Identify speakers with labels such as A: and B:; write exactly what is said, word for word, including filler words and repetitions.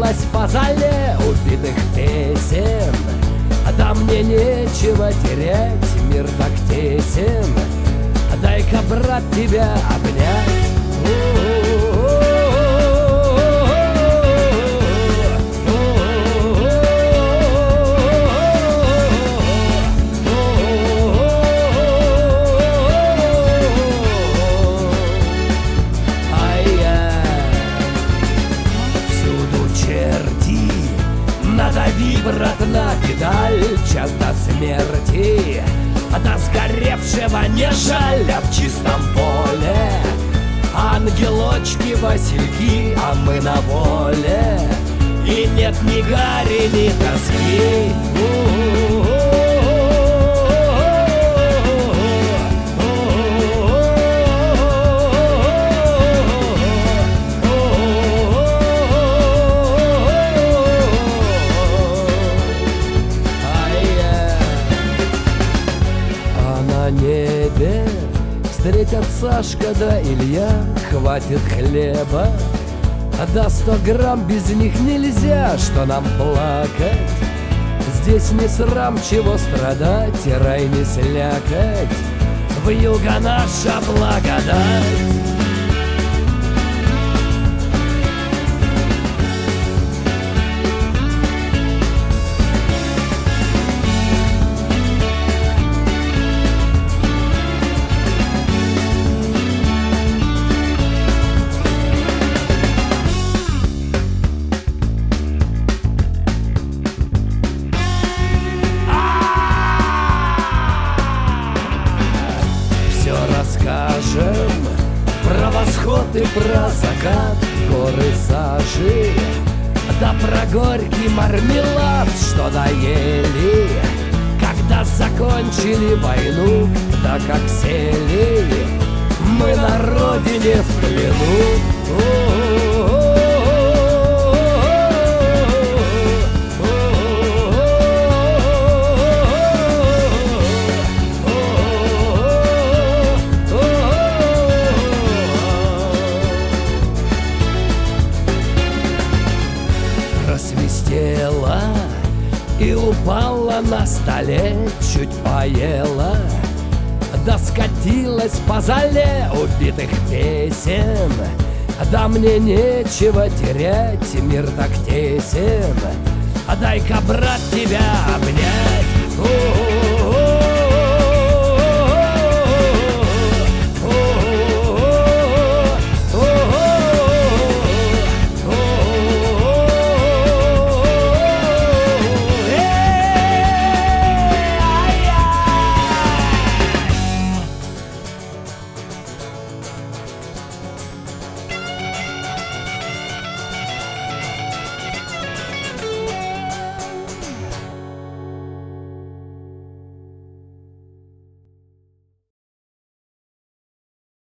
A: скатилась по зале убитых песен. Да мне нечего терять, мир так тесен. Дай-ка, брат, тебя обнять. Надави, брат, на педаль, час до смерти, до сгоревшего не жаль, а в чистом поле ангелочки, васильки, а мы на воле, и нет ни гари, ни тоски. На небе встретят Сашка да Илья, хватит хлеба, да сто грамм без них нельзя, что нам плакать. Здесь не срам, чего страдать, и рай не слякоть, вьюга наша благодать. Расскажем про восход и про закат, горы сажи, да про горький мармелад, что доели, когда закончили войну, да как сели мы на родине в плену. Просвистела и упала на столе, чуть поела, да скатилась по зале убитых песен. Да мне нечего терять, мир так тесен, дай-ка, брат, тебя обнять.